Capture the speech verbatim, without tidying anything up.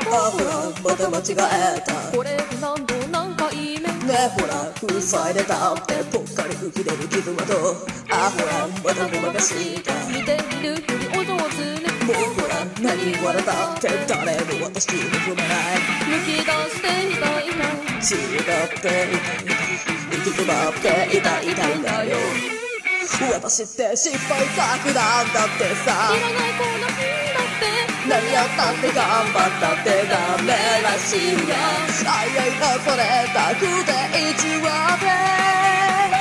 あほらまた間違えたこれで何度何回目ねえほら塞いでたってぽっかり浮き出る傷跡あほらまたごまかした見てみるよりお上手ねもうほら何言われたって誰も私に踏めない抜き出して痛い痛い血だって痛い痛い行き詰まって痛い痛いんだよ私って失敗作なんだってさいらない子なんだって何やったって頑張ったってダメらしいやあいやいやそれだくで一話で